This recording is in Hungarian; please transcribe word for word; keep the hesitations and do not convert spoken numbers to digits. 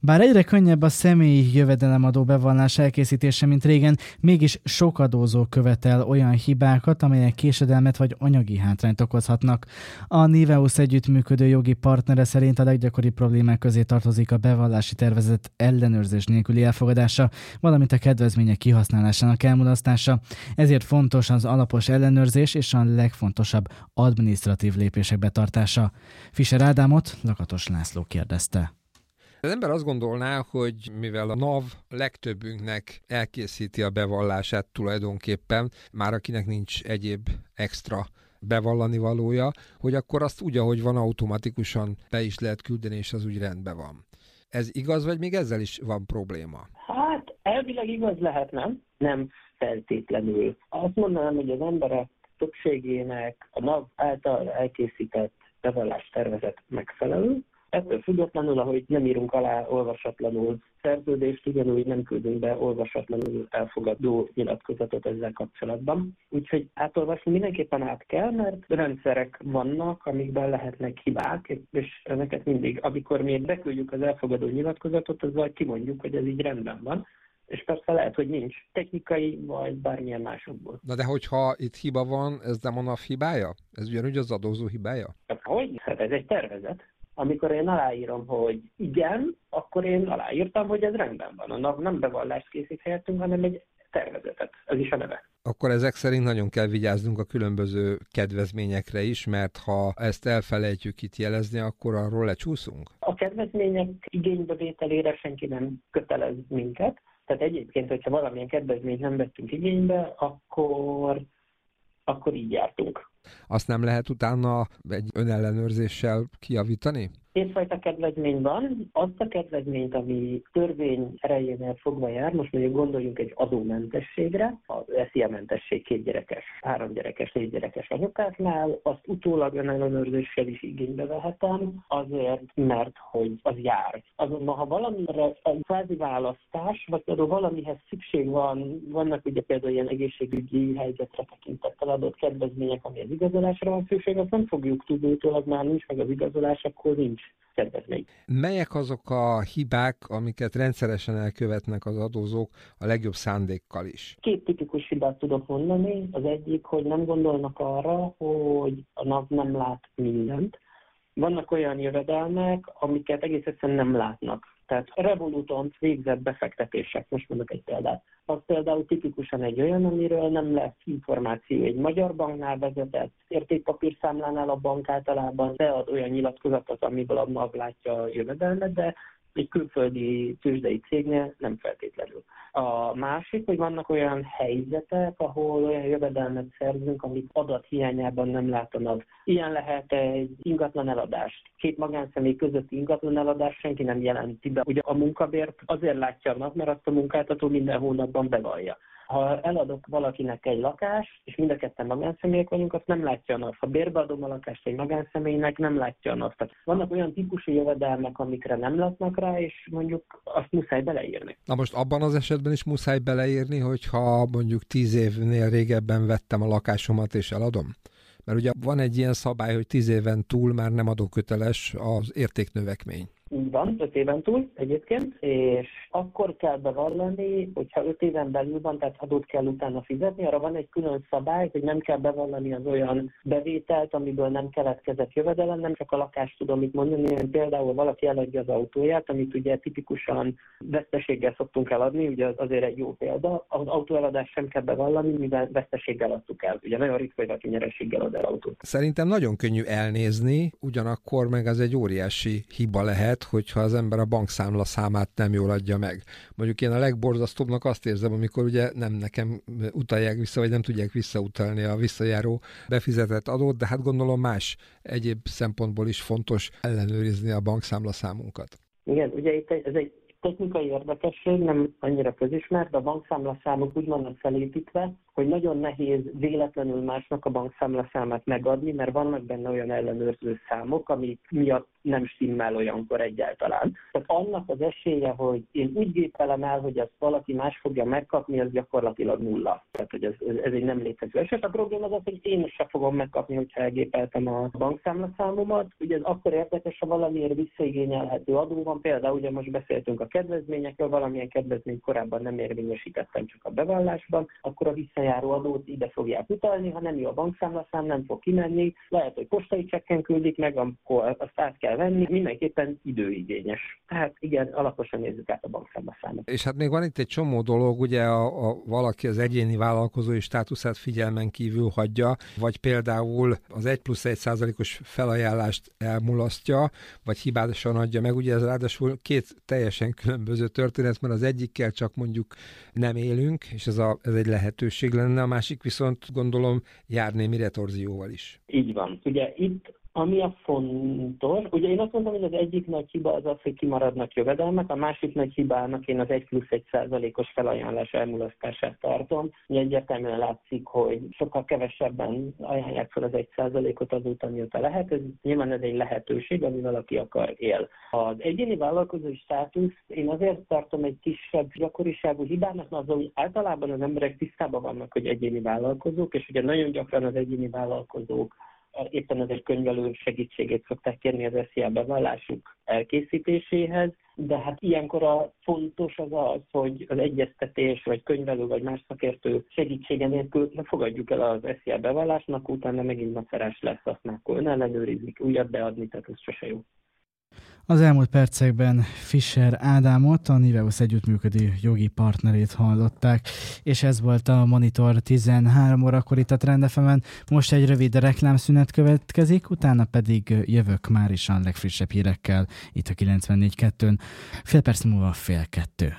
Bár egyre könnyebb a személyi jövedelemadó bevallás elkészítése, mint régen, mégis sok adózó követel olyan hibákat, amelyek késedelmet vagy anyagi hátrányt okozhatnak. A Niveus együttműködő jogi partnere szerint a leggyakoribb problémák közé tartozik a bevallási tervezet ellenőrzés nélküli elfogadása, valamint a kedvezmények kihasználásának elmulasztása. Ezért fontos az alapos ellenőrzés és a legfontosabb adminisztratív lépések betartása. Fischer Ádámot Lakatos László kérdezte. Az ember azt gondolná, hogy mivel a NAV legtöbbünknek elkészíti a bevallását tulajdonképpen, már akinek nincs egyéb extra bevallani valója, hogy akkor azt úgy, ahogy van, automatikusan be is lehet küldeni, és az úgy rendben van. Ez igaz, vagy még ezzel is van probléma? Hát elvileg igaz lehetne, nem feltétlenül. Azt mondanám, hogy az emberek többségének a NAV által elkészített bevallás tervezet megfelelő. Ettől függetlenül, ahogy nem írunk alá olvasatlanul szerződést, ugyanúgy nem küldünk be olvasatlanul elfogadó nyilatkozatot ezzel kapcsolatban. Úgyhogy átolvasni mindenképpen át kell, mert rendszerek vannak, amikben lehetnek hibák, és ezeket mindig, amikor mi beküldjük az elfogadó nyilatkozatot, azzal kimondjuk, hogy ez így rendben van. És persze lehet, hogy nincs technikai, vagy bármilyen másokból. Na de hogyha itt hiba van, ez nem a NAV hibája? Ez ugyanúgy az adózó hibája? Hát hogy? Hát ez egy tervezet. Amikor én aláírom, hogy igen, akkor én aláírtam, hogy ez rendben van. A NAV nem bevallást készít helyettünk, hanem egy tervezetet. Ez is a neve. Akkor ezek szerint nagyon kell vigyáznunk a különböző kedvezményekre is, mert ha ezt elfelejtjük itt jelezni, akkor arról lecsúszunk? A kedvezmények igénybevételére senki nem kötelez minket. Tehát egyébként, hogyha valamilyen kedvezményt nem vettünk igénybe, akkor, akkor így jártunk. Azt nem lehet utána egy önellenőrzéssel kijavítani? Kétfajta kedvezmény van. Azt a kedvezményt, ami törvény erejénél fogva jár, most mondjuk gondoljunk egy adómentességre, az es zé á-mentesség két gyerekes, három gyerekes, négy gyerekes anyukáknál, azt utólag önellenőrzéssel is igénybe vehetem, azért, mert hogy az jár. Azonban, ha valamire a kvázi választás, vagy például valamihez szükség van, vannak ugye például ilyen egészségügyi helyzetre tekintettel adott kedvezmények, ami az igazolásra van szükség, azt nem fogjuk tudni, utólag már nincs meg az igazolás, akkor nincs kedvezmény. Melyek azok a hibák, amiket rendszeresen elkövetnek az adózók a legjobb szándékkal is? Két tipikus hibát tudok mondani. Az egyik, hogy nem gondolnak arra, hogy a NAV nem lát mindent. Vannak olyan jövedelmek, amiket egész egyszerűen nem látnak. Tehát Revoluton végzett befektetések, most mondok egy példát. Az például tipikusan egy olyan, amiről nem lesz információ. Egy magyar banknál vezetett értékpapírszámlánál a bank általában bead olyan nyilatkozatot, amiből a NAV látja a jövedelmet, de egy külföldi tőzsdei cégnél nem feltétlenül. A másik, hogy vannak olyan helyzetek, ahol olyan jövedelmet szerzünk, amit adat hiányában nem látanak. Ilyen lehet egy ingatlan eladás. Két magánszemély közötti ingatlan eladás senki nem jelenti be. Ugye a munkabért azért látja a NAV, mert azt a munkáltató minden hónapban bevallja. Ha eladok valakinek egy lakást, és mind a ketten magánszemélyek vagyunk, azt nem látja a NAV. Ha bérbeadom a lakást egy magánszemélynek, nem látja a NAV. Tehát vannak olyan típusú jövedelmek, amikre nem látnak rá, és mondjuk azt muszáj beleírni. Na most abban az esetben is muszáj beleírni, hogyha mondjuk tíz évnél régebben vettem a lakásomat és eladom? Mert ugye van egy ilyen szabály, hogy tíz éven túl már nem adóköteles az értéknövekmény. Így van, öt éven túl egyébként, és akkor kell bevallani, hogyha öt éven belül van, tehát adót kell utána fizetni, arra van egy külön szabály, hogy nem kell bevallani az olyan bevételt, amiből nem keletkezett jövedelem, nem csak a lakást tudom itt mondani, hanem például valaki eladja az autóját, amit ugye tipikusan veszteséggel szoktunk eladni, ugye az azért egy jó példa, az autóeladást sem kell bevallani, mivel veszteséggel adtuk el. Ugye nagyon ritka, hogy valaki nyereséggel ad el autót. Szerintem nagyon könnyű elnézni, ugyanakkor meg az egy óriási hiba lehet, hogyha az ember a bankszámla számát nem jól adja meg. Mondjuk én a legborzasztóbbnak azt érzem, amikor ugye nem nekem utalják vissza, vagy nem tudják visszautalni a visszajáró befizetett adót, de hát gondolom más egyéb szempontból is fontos ellenőrizni a bankszámla számunkat. Igen, ugye itt ez egy technikai érdekesség, nem annyira közismert, de a bankszámlaszámok úgy vannak felépítve, hogy nagyon nehéz véletlenül másnak a bankszámlaszámát megadni, mert vannak benne olyan ellenőrző számok, amik miatt nem stimmel olyankor egyáltalán. Tehát annak az esélye, hogy én úgy gépelem el, hogy ezt valaki más fogja megkapni, az gyakorlatilag nulla. Tehát, hogy ez, ez egy nem létező eset. A probléma az az, hogy én sem fogom megkapni, hogyha elgépeltem a bankszámlaszámomat. Ugye ez akkor érdekes, ha valamiért visszaigényelhető adó van. Például ugye most beszéltünk a kedvezményekről, valamilyen kedvezményt korábban nem érvényesítettem csak a bevallásban, akkor a visszajáró adót ide fogják utalni, ha nem jó a bankszámlaszám, nem fog kimenni, lehet, hogy postai csekken küldik meg, akkor azt át kell venni, mindenképpen időigényes. Tehát igen, alaposan nézzük át a bankszámlaszámot. És hát még van itt egy csomó dolog, ugye a, a valaki az egyéni vállalkozói státuszát figyelmen kívül hagyja, vagy például az egy plusz egy százalékos felajánlást elmulasztja, vagy hibásan adja meg. Ugye ez ráadásul két teljesen különböző történet, mert az egyikkel csak mondjuk nem élünk, és ez, a, ez egy lehetőség lenne, a másik viszont gondolom jár némi retorzióval is. Így van. Ugye itt ami a fontos, ugye én azt mondom, hogy az egyik nagy hiba az az, hogy kimaradnak jövedelmek, a másik nagy hibának én az egy plusz egy százalékos felajánlás elmulasztását tartom. Ugye egyértelműen látszik, hogy sokkal kevesebben ajánlják fel az egy százalékot azóta, mióta lehet. Ez nyilván ez egy lehetőség, ami valaki akar él. Az egyéni vállalkozói státusz én azért tartom egy kisebb gyakoriságú hibának, mert az, hogy általában az emberek tisztában vannak, hogy egyéni vállalkozók, és ugye nagyon gyakran az egyéni vállalkozók éppen ezért könyvelő segítségét szokták kérni az es zé á bevallásuk elkészítéséhez, de hát ilyenkor a fontos az az, hogy az egyeztetés, vagy könyvelő, vagy más szakértő segítsége nélkül ne fogadjuk el az es zé á bevallásnak, utána megint macerás lesz, azt már akkor ellenőrizni, újat beadni, tehát ez sose jó. Az elmúlt percekben Fischer Ádámot, a Niveus együttműködő jogi partnerét hallották, és ez volt a Monitor tizenhárom órakor itt a Trend ef emen. Most egy rövid reklámszünet következik, utána pedig jövök már is a legfrissebb hírekkel itt a kilencvennégy kettőn. Fél perc múlva fél kettő.